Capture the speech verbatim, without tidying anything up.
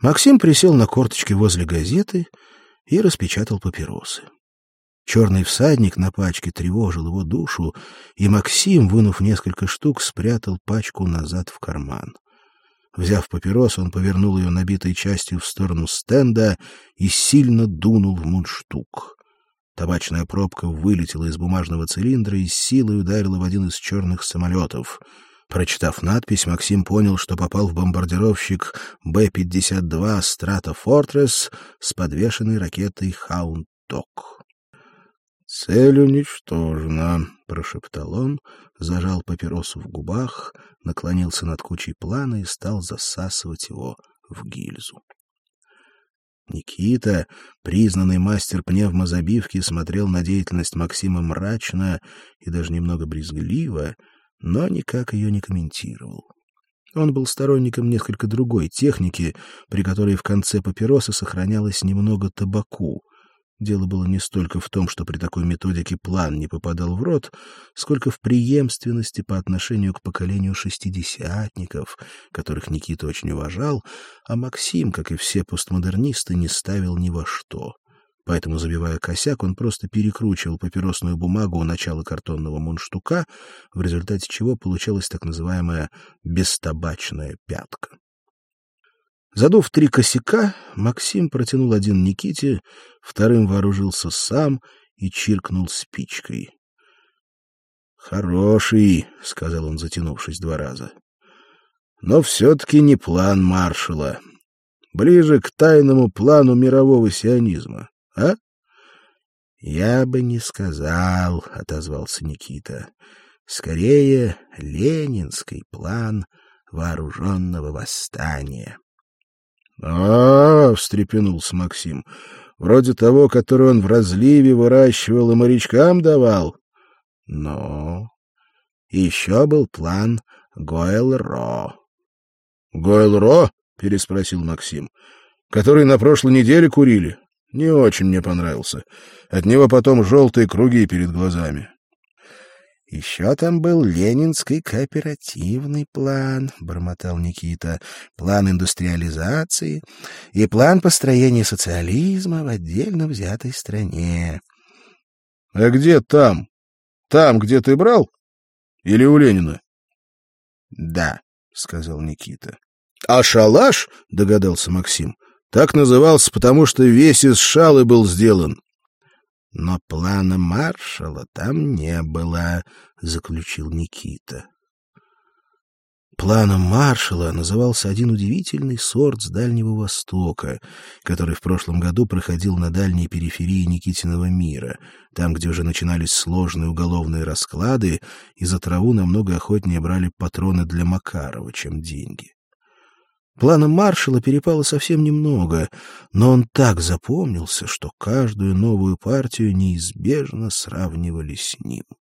Максим присел на корточки возле газеты и распечатал папиросы. Черный всадник на пачке тревожил его душу, и Максим, вынув несколько штук, спрятал пачку назад в карман. Взяв папиросу, он повернул ее набитой частью в сторону стенда и сильно дунул в мундштук. Табачная пробка вылетела из бумажного цилиндра и с силой ударила в один из черных самолетов. Прочитав надпись, Максим понял, что попал в бомбардировщик Бэ пятьдесят два Stratofortress с подвешенной ракетой Хаунд-Док. «Цель уничтожена», — прошептал он, зажал папиросу в губах, наклонился над кучей плана и стал засасывать его в гильзу. Никита, признанный мастер пневмозабивки, смотрел на деятельность Максима мрачно и даже немного брезгливо, но никак ее не комментировал. Он был сторонником несколько другой техники, при которой в конце папиросы сохранялось немного табаку. Дело было не столько в том, что при такой методике план не попадал в рот, сколько в преемственности по отношению к поколению шестидесятников, которых Никита очень уважал, а Максим, как и все постмодернисты, не ставил ни во что. Поэтому, забивая косяк, он просто перекручивал папиросную бумагу у начала картонного мундштука, в результате чего получалась так называемая бестабачная пятка. Задув три косяка, Максим протянул один Никите, вторым вооружился сам и чиркнул спичкой. «Хороший», — сказал он, затянувшись два раза. «Но все-таки не план Маршалла. Ближе к тайному плану мирового сионизма, а?» «Я бы не сказал», — отозвался Никита. «Скорее, ленинский план вооруженного восстания». А, -а, — встрепенулся Максим, — вроде того, который он в разливе выращивал и морячкам давал. — Но еще был план Гойл-Ро. — Гойл-Ро? — переспросил Максим. — Который на прошлой неделе курили? Не очень мне понравился. От него потом желтые круги перед глазами. — Еще там был ленинский кооперативный план, — бормотал Никита, — план индустриализации и план построения социализма в отдельно взятой стране. — А где там? Там, где ты брал? Или у Ленина? — Да, — сказал Никита. — А шалаш, — догадался Максим, — так назывался, потому что весь из шалы был сделан. — Но плана Маршалла там не было, — заключил Никита. Планом Маршалла назывался один удивительный сорт с Дальнего Востока, который в прошлом году проходил на дальней периферии Никитиного мира, там, где уже начинались сложные уголовные расклады, и за траву намного охотнее брали патроны для Макарова, чем деньги. Планом Маршалла перепало совсем немного, но он так запомнился, что каждую новую партию неизбежно сравнивали с ним.